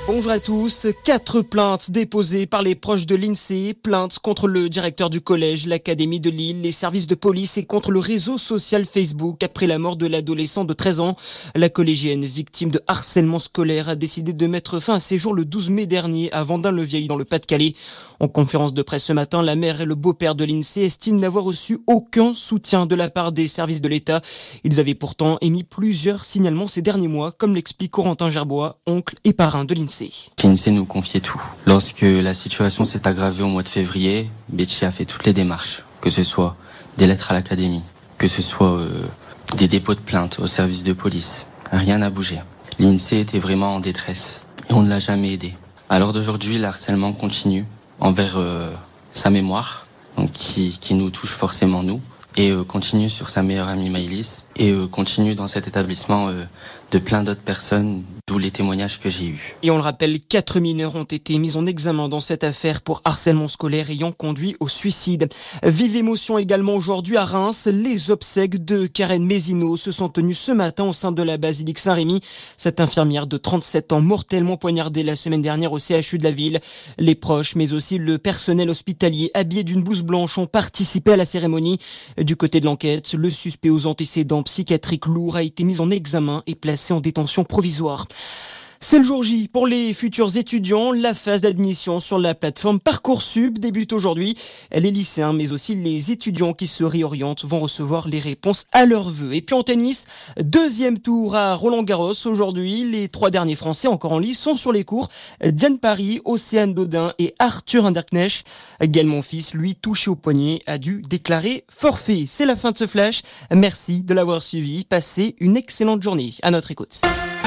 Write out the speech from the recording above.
Bonjour à tous. 4 plaintes déposées par les proches de l'INSEE. Plaintes contre le directeur du collège, l'Académie de Lille, les services de police et contre le réseau social Facebook après la mort de l'adolescent de 13 ans. La collégienne, victime de harcèlement scolaire, a décidé de mettre fin à ses jours le 12 mai dernier à Vendin-le-Vieil dans le Pas-de-Calais. En conférence de presse ce matin, la mère et le beau-père de l'INSEE estiment n'avoir reçu aucun soutien de la part des services de l'État. Ils avaient pourtant émis plusieurs signalements ces derniers mois, comme l'explique Corentin Gerbois, oncle et parrain de l'INSEE. L'INSEE nous confiait tout. Lorsque la situation s'est aggravée au mois de février, Betchy a fait toutes les démarches, que ce soit des lettres à l'académie, que ce soit des dépôts de plainte au service de police. Rien n'a bougé. L'INSEE était vraiment en détresse et on ne l'a jamais aidé. À l'heure d'aujourd'hui, le harcèlement continue envers sa mémoire, donc qui nous touche forcément nous, et continue sur sa meilleure amie Maëlys, et continue dans cet établissement de plein d'autres personnes, d'où les témoignages que j'ai eus. Et on le rappelle, 4 mineurs ont été mis en examen dans cette affaire pour harcèlement scolaire ayant conduit au suicide. Vive émotion également aujourd'hui à Reims. Les obsèques de Karen Mézineau se sont tenues ce matin au sein de la basilique Saint-Rémy. Cette infirmière de 37 ans, mortellement poignardée la semaine dernière au CHU de la ville. Les proches, mais aussi le personnel hospitalier, habillé d'une blouse blanche, ont participé à la cérémonie. Du côté de l'enquête, le suspect aux antécédents psychiatriques lourds a été mis en examen et placé en détention provisoire. C'est le jour J pour les futurs étudiants. La phase d'admission sur la plateforme Parcoursup débute aujourd'hui. Les lycéens, mais aussi les étudiants qui se réorientent vont recevoir les réponses à leurs vœux. Et puis en tennis, 2e tour à Roland-Garros aujourd'hui. Les 3 derniers Français encore en lice sont sur les cours. Diane Paris, Océane Dodin et Arthur Hinderknecht. Gaël Monfils, lui, touché au poignet, a dû déclarer forfait. C'est la fin de ce flash. Merci de l'avoir suivi. Passez une excellente journée. À notre écoute.